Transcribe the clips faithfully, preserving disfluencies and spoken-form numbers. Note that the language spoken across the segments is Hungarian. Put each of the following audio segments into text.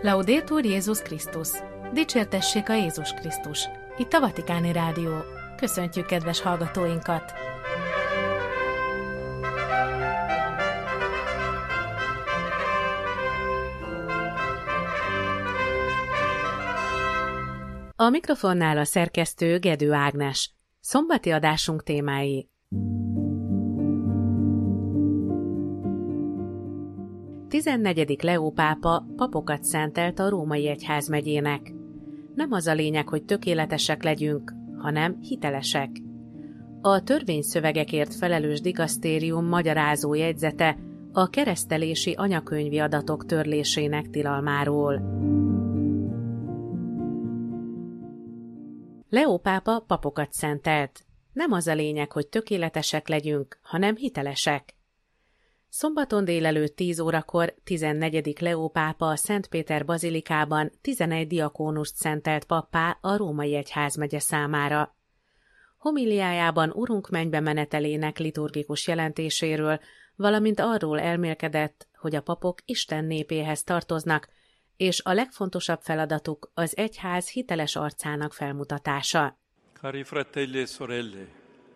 Laudetur Jézus Krisztus! Dicsértessék a Jézus Krisztus! Itt a Vatikáni Rádió. Köszöntjük kedves hallgatóinkat! A mikrofonnál a szerkesztő Gedő Ágnes. Szombati adásunk témái. tizennegyedik Leó pápa papokat szentelt a római egyházmegyének. Nem az a lényeg, hogy tökéletesek legyünk, hanem hitelesek. A törvényszövegekért felelős dikasztérium magyarázó jegyzete a keresztelési anyakönyvi adatok törlésének tilalmáról. Leó pápa papokat szentelt. Nem az a lényeg, hogy tökéletesek legyünk, hanem hitelesek. Szombaton délelőtt tíz órakor tizennegyedik Leó pápa a Szent Péter bazilikában tizenegy diakónust szentelt pappá a római egyházmegye számára. Homiliájában Urunk mennybe menetelének liturgikus jelentéséről, valamint arról elmélkedett, hogy a papok Isten népéhez tartoznak, és a legfontosabb feladatuk az egyház hiteles arcának felmutatása. Cari fratelli e sorelle,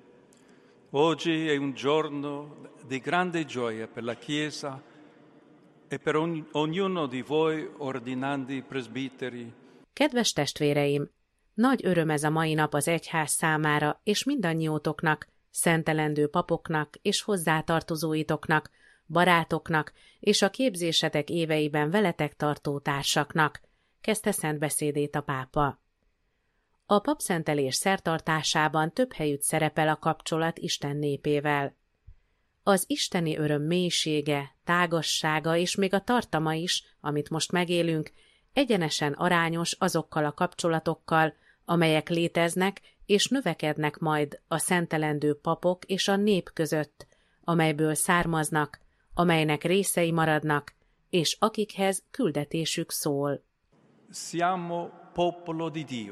oggi è un giorno di grande gioia per la Chiesa e per ognuno di voi ordinandi presbiteri. Kedves testvéreim! Nagy öröm ez a mai nap az egyház számára, és mindannyiótoknak, szentelendő papoknak és hozzátartozóitoknak, barátoknak és a képzésetek éveiben veletek tartó társaknak, kezdte szent beszédét a pápa. A papszentelés szertartásában több helyütt szerepel a kapcsolat Isten népével. Az isteni öröm mélysége, tágassága és még a tartama is, amit most megélünk, egyenesen arányos azokkal a kapcsolatokkal, amelyek léteznek és növekednek majd a szentelendő papok és a nép között, amelyből származnak, amelynek részei maradnak, és akikhez küldetésük szól. Siamo popolo di Dio.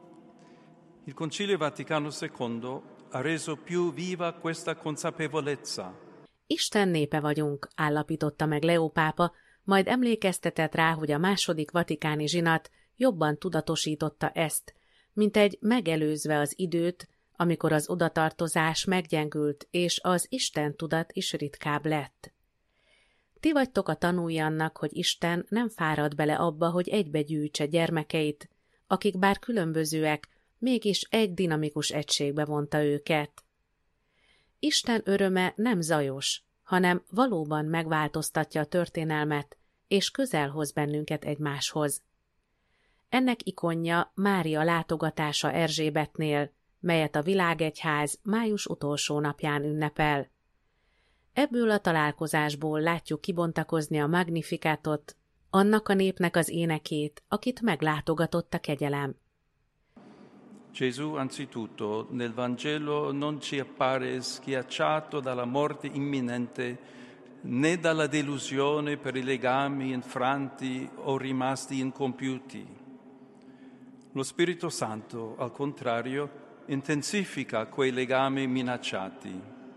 Il Concilio Vaticano secondo ha reso più viva questa consapevolezza. Isten népe vagyunk, állapította meg Leó pápa, majd emlékeztetett rá, hogy a második vatikáni zsinat jobban tudatosította ezt, mint egy megelőzve az időt, amikor az odatartozás meggyengült, és az Isten tudat is ritkább lett. Ti vagytok a tanúi annak, hogy Isten nem fárad bele abba, hogy egybegyűjtse gyermekeit, akik bár különbözőek, mégis egy dinamikus egységbe vonta őket. Isten öröme nem zajos, hanem valóban megváltoztatja a történelmet, és közel hoz bennünket egymáshoz. Ennek ikonja Mária látogatása Erzsébetnél, melyet a világegyház május utolsó napján ünnepel. Ebből a találkozásból látjuk kibontakozni a Magnificatot, annak a népnek az énekét, akit meglátogatott a kegyelem. Gesù anzitutto nel Vangelo non ci appare schiacciato dalla morte imminente né dalla delusione per i legami infranti o rimasti incompiuti. Lo Spirito Santo, al contrario, intensifica quei legami minacciati.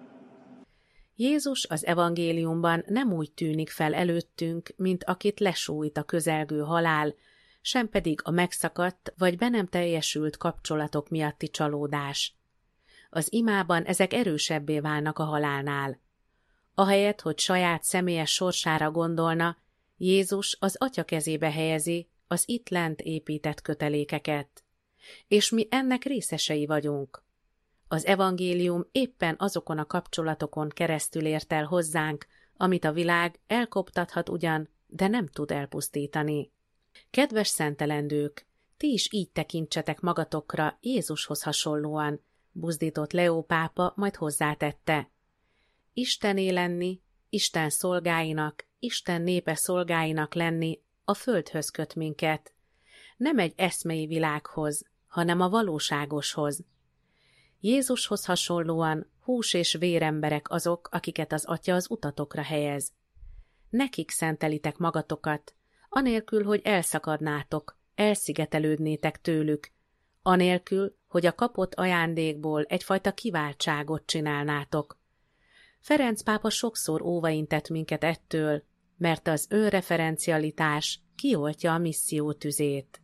Jézus az evangéliumban nem úgy tűnik fel előttünk, mint akit lesújt a közelgő halál, sem pedig a megszakadt vagy be nem teljesült kapcsolatok miatti csalódás. Az imában ezek erősebbé válnak a halálnál. Ahelyett, hogy saját személyes sorsára gondolna, Jézus az Atya kezébe helyezi az itt lent épített kötelékeket. És mi ennek részesei vagyunk. Az evangélium éppen azokon a kapcsolatokon keresztül ért el hozzánk, amit a világ elkoptathat ugyan, de nem tud elpusztítani. Kedves szentelendők, ti is így tekintsetek magatokra Jézushoz hasonlóan, buzdított Leó pápa, majd hozzátette. Istené lenni, Isten szolgáinak, Isten népe szolgáinak lenni a földhöz köt minket. Nem egy eszmei világhoz, hanem a valóságoshoz. Jézushoz hasonlóan hús és véremberek azok, akiket az Atya az utatokra helyez. Nekik szentelitek magatokat, anélkül, hogy elszakadnátok, elszigetelődnétek tőlük, anélkül, hogy a kapott ajándékból egyfajta kiváltságot csinálnátok. Ferenc pápa sokszor óvaintett minket ettől, mert az önreferencialitás, kioltja a misszió tüzét.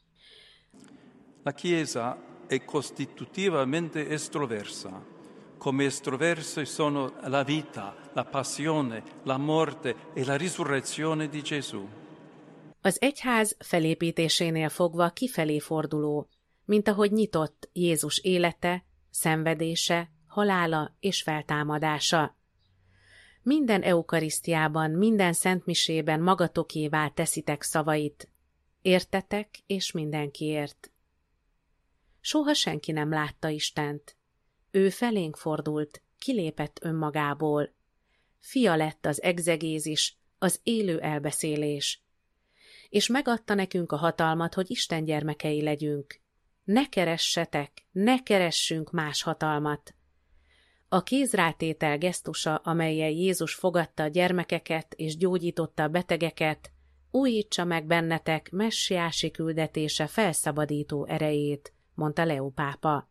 La Chiesa è costitutivamente estroversa, come estroverse sono la vita, la passione, la morte e la risurrezione di Gesù. Az egyház felépítésénél fogva kifelé forduló, mint ahogy nyitott Jézus élete, szenvedése, halála és feltámadása. Minden eukarisztiában, minden szentmisében magatokévá teszitek szavait. Értetek és mindenkiért. Soha senki nem látta Istent. Ő felénk fordult, kilépett önmagából. Fia lett az egzegézis, az élő elbeszélés. És megadta nekünk a hatalmat, hogy Isten gyermekei legyünk. Ne keressetek, ne keressünk más hatalmat. A kézrátétel gesztusa, amellyel Jézus fogadta a gyermekeket és gyógyította a betegeket, újítsa meg bennetek messiási küldetése felszabadító erejét, mondta Leó pápa.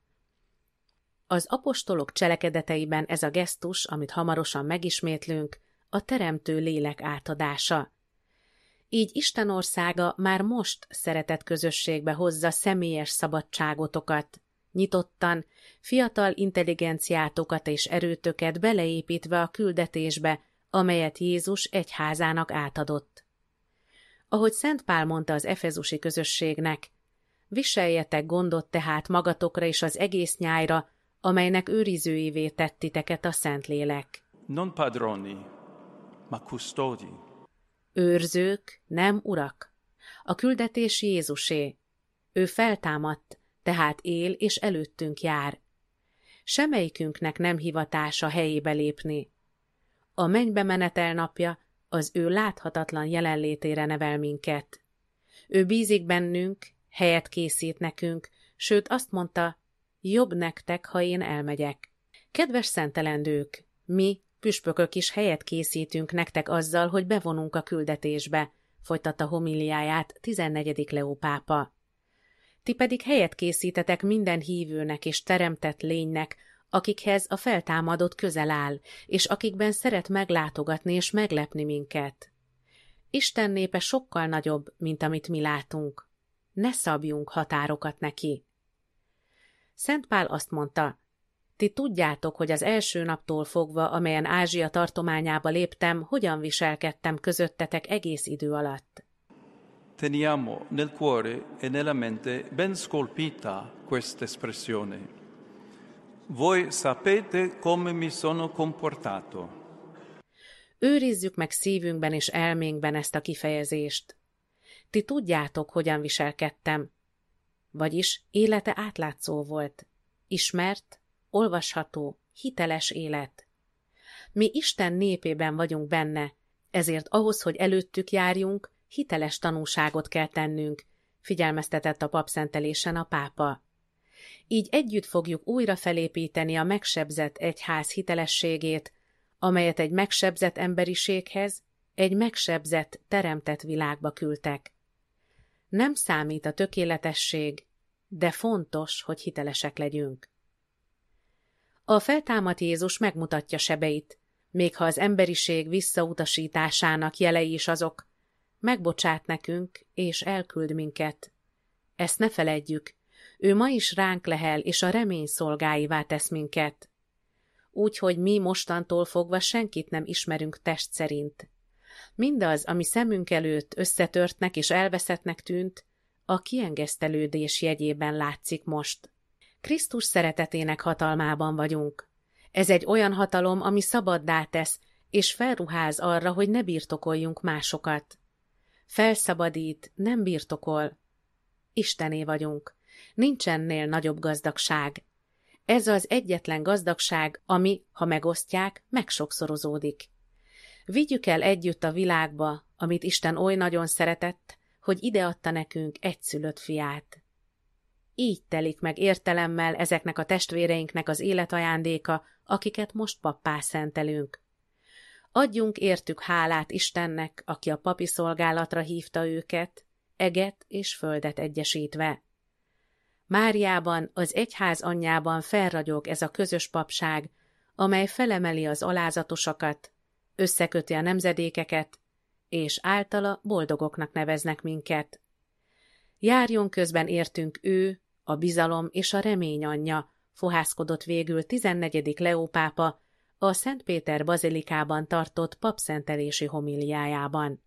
Az apostolok cselekedeteiben ez a gesztus, amit hamarosan megismétlünk, a teremtő lélek átadása. Így Isten országa már most szeretett közösségbe hozza személyes szabadságotokat, nyitottan, fiatal intelligenciátokat és erőtöket beleépítve a küldetésbe, amelyet Jézus egyházának átadott. Ahogy Szent Pál mondta az efezusi közösségnek, viseljetek gondot tehát magatokra és az egész nyájra, amelynek őrizőivé tett titeket a Szentlélek. Non padroni, ma custodi. Őrzők, nem urak. A küldetés Jézusé. Ő feltámadt, tehát él és előttünk jár. Semmelyikünknek nem hivatása helyébe lépni. A mennybe menetel napja az ő láthatatlan jelenlétére nevel minket. Ő bízik bennünk, helyet készít nekünk, sőt azt mondta, jobb nektek, ha én elmegyek. Kedves szentelendők, mi, püspökök is helyet készítünk nektek azzal, hogy bevonunk a küldetésbe, folytatta homiliáját tizennegyedik Leó pápa. Ti pedig helyet készítetek minden hívőnek és teremtett lénynek, akikhez a feltámadott közel áll, és akikben szeret meglátogatni és meglepni minket. Isten népe sokkal nagyobb, mint amit mi látunk. Ne szabjunk határokat neki. Szent Pál azt mondta, ti tudjátok, hogy az első naptól fogva, amelyen Ázsia tartományába léptem, hogyan viselkedtem közöttetek egész idő alatt. Teniamo nel cuore e nella mente ben scolpita questa espressione. Voi sapete come mi sono comportato. Őrizzük meg szívünkben és elménkben ezt a kifejezést. Ti tudjátok, hogyan viselkedtem. Vagyis élete átlátszó volt. Ismert, olvasható, hiteles élet. Mi Isten népében vagyunk benne, ezért ahhoz, hogy előttük járjunk, hiteles tanúságot kell tennünk, figyelmeztetett a papszentelésen a pápa. Így együtt fogjuk újra felépíteni a megsebzett egyház hitelességét, amelyet egy megsebzett emberiséghez, egy megsebzett, teremtett világba küldtek. Nem számít a tökéletesség, de fontos, hogy hitelesek legyünk. A feltámadt Jézus megmutatja sebeit, még ha az emberiség visszautasításának jelei is azok, megbocsát nekünk, és elküld minket. Ezt ne feledjük, ő ma is ránk lehel, és a remény szolgáivá tesz minket. Úgyhogy mi mostantól fogva senkit nem ismerünk test szerint. Mindaz, ami szemünk előtt összetörtnek és elveszettnek tűnt, a kiengesztelődés jegyében látszik most. Krisztus szeretetének hatalmában vagyunk. Ez egy olyan hatalom, ami szabaddá tesz, és felruház arra, hogy ne birtokoljunk másokat. Felszabadít, nem birtokol. Istené vagyunk. Nincsennél nagyobb gazdagság. Ez az egyetlen gazdagság, ami, ha megosztják, megsokszorozódik. Vigyük el együtt a világba, amit Isten oly nagyon szeretett, hogy ideadta nekünk egyszülött fiát. Így telik meg értelemmel ezeknek a testvéreinknek az életajándéka, akiket most pappá szentelünk. Adjunk értük hálát Istennek, aki a papi szolgálatra hívta őket, eget és földet egyesítve. Máriában, az egyház anyjában felragyog ez a közös papság, amely felemeli az alázatosakat, összeköti a nemzedékeket, és általa boldogoknak neveznek minket. Járjon közben értünk ő, a bizalom és a remény anyja, fohászkodott végül tizennegyedik Leó pápa a Szent Péter bazilikában tartott papszentelési homiliájában.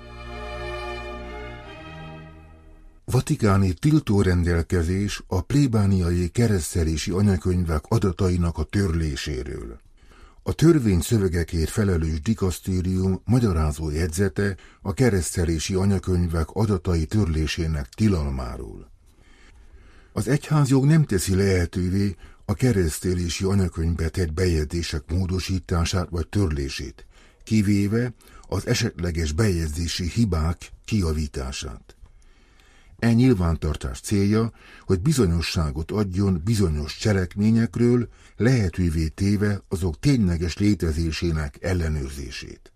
Vatikáni tiltórendelkezés a plébániai keresztelési anyakönyvek adatainak a törléséről. A törvény szövegekért felelős dikasztérium magyarázó jegyzete a keresztelési anyakönyvek adatai törlésének tilalmáról. Az egyházjog nem teszi lehetővé a keresztelési anyakönyvbe tett bejegyzések módosítását vagy törlését, kivéve az esetleges bejegyzési hibák kijavítását. E nyilvántartás célja, hogy bizonyosságot adjon bizonyos cselekményekről, lehetővé téve azok tényleges létezésének ellenőrzését.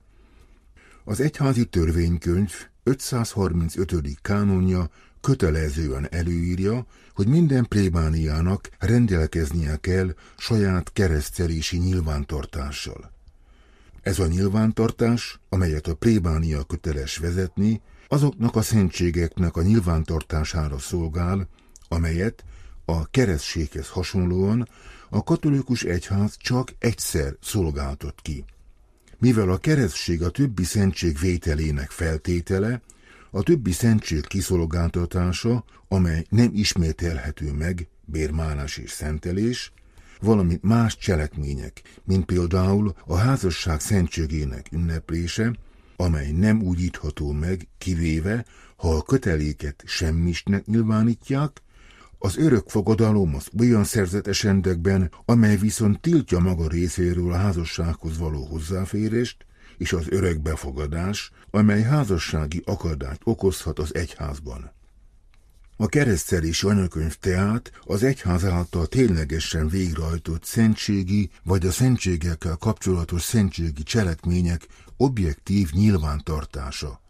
Az egyházi törvénykönyv ötszázharmincötödik kánonja kötelezően előírja, hogy minden plébániának rendelkeznie kell saját keresztelési nyilvántartással. Ez a nyilvántartás, amelyet a plébánia köteles vezetni, azoknak a szentségeknek a nyilvántartására szolgál, amelyet a keresztséghez hasonlóan a katolikus egyház csak egyszer szolgáltat ki. Mivel a keresztség a többi szentség vételének feltétele, a többi szentség kiszolgáltatása, amely nem ismételhető meg, bérmálás és szentelés, valamint más cselekmények, mint például a házasság szentségének ünneplése, amely nem újítható meg, kivéve, ha a köteléket semmisnek nyilvánítják, az örök fogadalom az olyan szerzetes rendekben, amely viszont tiltja maga részéről a házassághoz való hozzáférést, és az örök befogadás, amely házassági akadályt okozhat az egyházban. A keresztelési anyakönyv tehát az egyház által ténylegesen végrehajtott szentségi vagy a szentségekkel kapcsolatos szentségi cselekmények objektív nyilvántartása.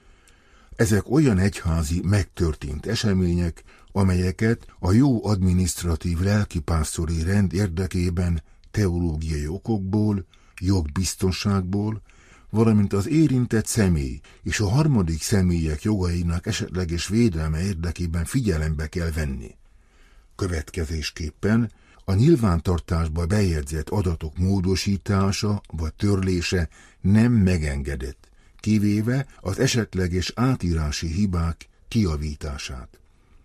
Ezek olyan egyházi megtörtént események, amelyeket a jó adminisztratív lelkipásztori rend érdekében teológiai okokból, jogbiztonságból, valamint az érintett személy és a harmadik személyek jogainak esetleges védelme érdekében figyelembe kell venni. Következésképpen a nyilvántartásba bejegyzett adatok módosítása vagy törlése nem megengedett, kivéve az esetleges átírási hibák kijavítását.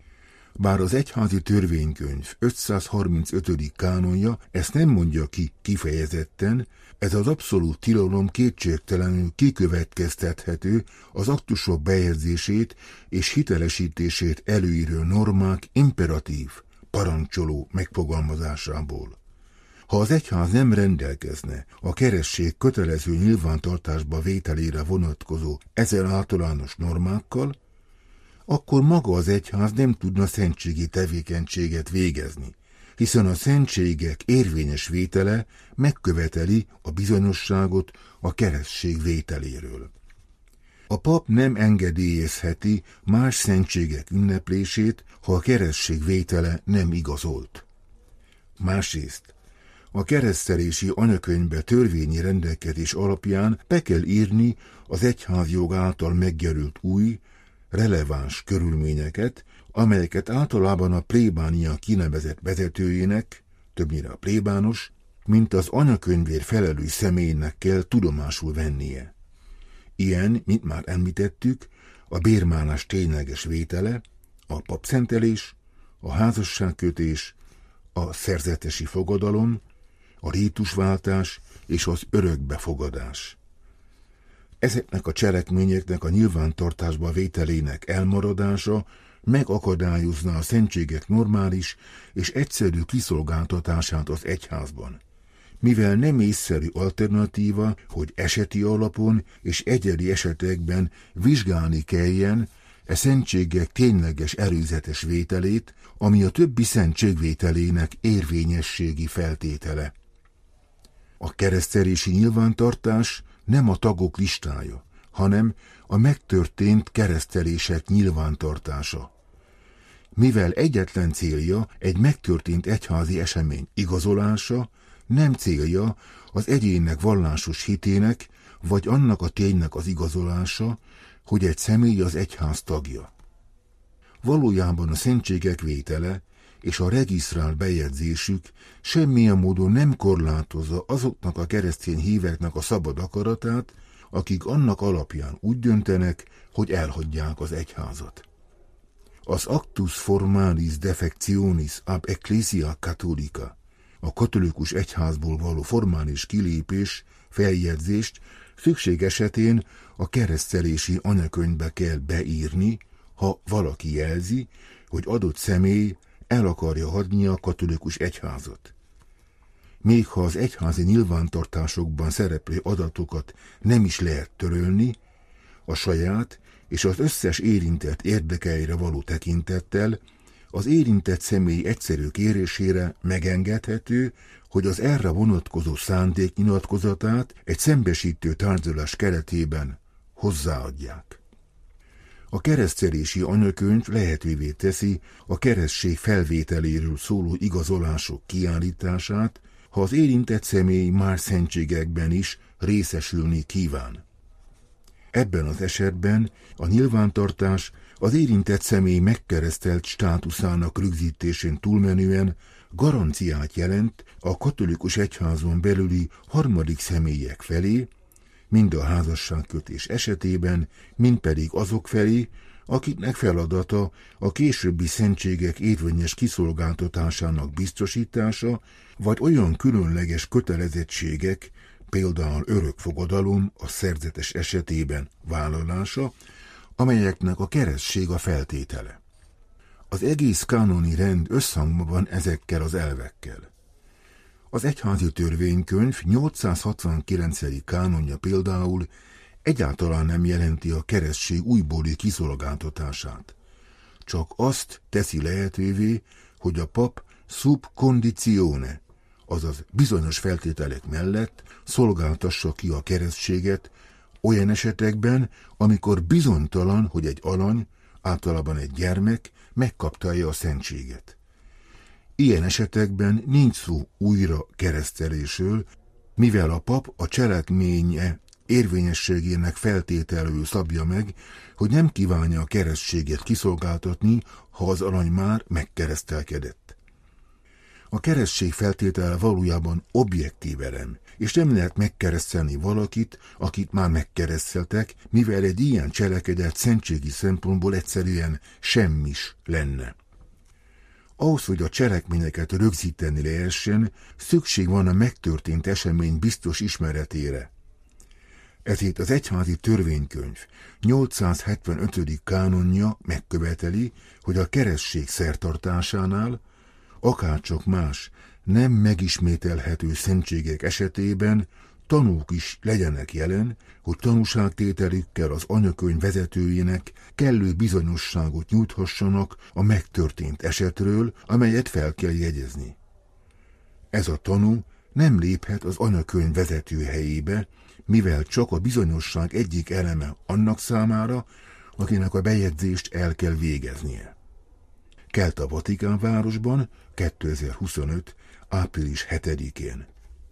Bár az egyházi törvénykönyv ötszázharmincötödik kánonja ezt nem mondja ki kifejezetten, ez az abszolút tilalom kétségtelenül kikövetkeztethető az aktusok bejegyzését és hitelesítését előíró normák imperatív, parancsoló megfogalmazásából. Ha az egyház nem rendelkezne a keresztség kötelező nyilvántartásba vételére vonatkozó ezer általános normákkal, akkor maga az egyház nem tudna szentségi tevékenységet végezni, hiszen a szentségek érvényes vétele megköveteli a bizonyosságot a keresztség vételéről. A pap nem engedélyezheti más szentségek ünneplését, ha a keresztség vétele nem igazolt. Másrészt, a keresztelési anyakönyvbe törvényi rendelkezés alapján be kell írni az egyházjog által megjelölt új, releváns körülményeket, amelyeket általában a plébánia kinevezett vezetőjének, többnyire a plébános, mint az anyakönyvért felelős személynek kell tudomásul vennie. Ilyen, mint már említettük, a bérmálás tényleges vétele, a papszentelés, a házasságkötés, a szerzetesi fogadalom, a rítusváltás és az örökbefogadás. Ezeknek a cselekményeknek a nyilvántartásba vételének elmaradása megakadályozna a szentségek normális és egyszerű kiszolgáltatását az egyházban, mivel nem észszerű alternatíva, hogy eseti alapon és egyedi esetekben vizsgálni kelljen e szentségek tényleges előzetes vételét, ami a többi szentség vételének érvényességi feltétele. A keresztelési nyilvántartás nem a tagok listája, hanem a megtörtént keresztelések nyilvántartása. Mivel egyetlen célja egy megtörtént egyházi esemény igazolása, nem célja az egyének vallásos hitének vagy annak a ténynek az igazolása, hogy egy személy az egyház tagja. Valójában a szentségek vétele és a regisztrált bejegyzésük semmilyen módon nem korlátozza azoknak a keresztény híveknek a szabad akaratát, akik annak alapján úgy döntenek, hogy elhagyják az egyházat. Az actus formalis defectionis ab ecclesia catholica, a katolikus egyházból való formális kilépés, feljegyzést szükség esetén a keresztelési anyakönyvbe kell beírni, ha valaki jelzi, hogy adott személy el akarja hagyni a katolikus egyházat. Még ha az egyházi nyilvántartásokban szereplő adatokat nem is lehet törölni, a saját és az összes érintett érdekeire való tekintettel az érintett személy egyszerű kérésére megengedhető, hogy az erre vonatkozó szándéknyilatkozatát egy szembesítő tárgyalás keretében hozzáadják. A keresztelési anyakönyv lehetővé teszi a keresztség felvételéről szóló igazolások kiállítását, ha az érintett személy más szentségekben is részesülni kíván. Ebben az esetben a nyilvántartás az érintett személy megkeresztelt státuszának rögzítésén túlmenően garanciát jelent a katolikus egyházon belüli harmadik személyek felé, mind a házasságkötés esetében, mind pedig azok felé, akiknek feladata a későbbi szentségek érvényes kiszolgáltatásának biztosítása, vagy olyan különleges kötelezettségek, például örökfogadalom a szerzetes esetében vállalása, amelyeknek a keresztség a feltétele. Az egész kánoni rend összhangban van ezekkel az elvekkel. Az egyházi törvénykönyv nyolcszázhatvankilencedik kánonja például egyáltalán nem jelenti a keresztség újbóli kiszolgáltatását. Csak azt teszi lehetővé, hogy a pap sub conditione, azaz bizonyos feltételek mellett szolgáltassa ki a keresztséget olyan esetekben, amikor bizonytalan, hogy egy alany, általában egy gyermek megkaptalja a szentséget. Ilyen esetekben nincs szó újra keresztelésről, mivel a pap a cselekménye érvényességének feltételül szabja meg, hogy nem kívánja a keresztséget kiszolgáltatni, ha az alany már megkeresztelkedett. A keresztség feltétele valójában objektív elem, és nem lehet megkeresztelni valakit, akit már megkereszteltek, mivel egy ilyen cselekedet szentségi szempontból egyszerűen semmis lenne. Ahhoz, hogy a cselekményeket rögzíteni lehessen, szükség van a megtörtént esemény biztos ismeretére. Ezért az egyházi törvénykönyv nyolcszázhetvenötödik kánonja megköveteli, hogy a keresztség szertartásánál, akárcsak más, nem megismételhető szentségek esetében tanúk is legyenek jelen, hogy tanúságtételükkel az anyakönyv vezetőjének kellő bizonyosságot nyújthassanak a megtörtént esetről, amelyet fel kell jegyezni. Ez a tanú nem léphet az anyakönyv vezető helyébe, mivel csak a bizonyosság egyik eleme annak számára, akinek a bejegyzést el kell végeznie. Kelt a Vatikán városban kétezer-huszonöt. április hetedikén.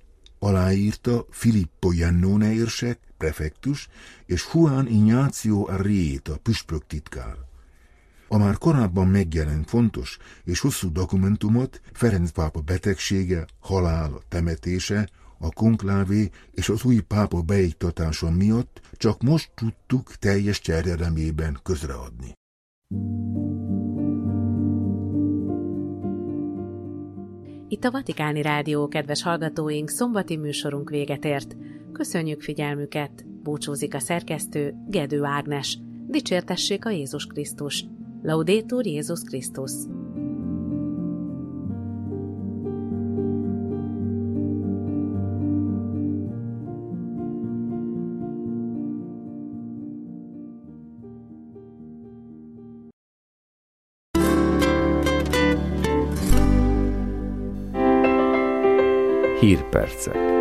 Aláírta Filippo Iannone érsek, prefektus, és Juan Ignacio Arrieta, püspök titkár. A már korábban megjelent fontos és hosszú dokumentumot Ferenc pápa betegsége, halála, temetése, a konklávé és az új pápa beiktatása miatt csak most tudtuk teljes terjedelmében közreadni. Itt a Vatikáni Rádió, kedves hallgatóink, szombati műsorunk véget ért. Köszönjük figyelmüket, búcsúzik a szerkesztő, Gedő Ágnes. Dicsértessék a Jézus Krisztus! Laudetur Jézus Krisztus! Hírpercek.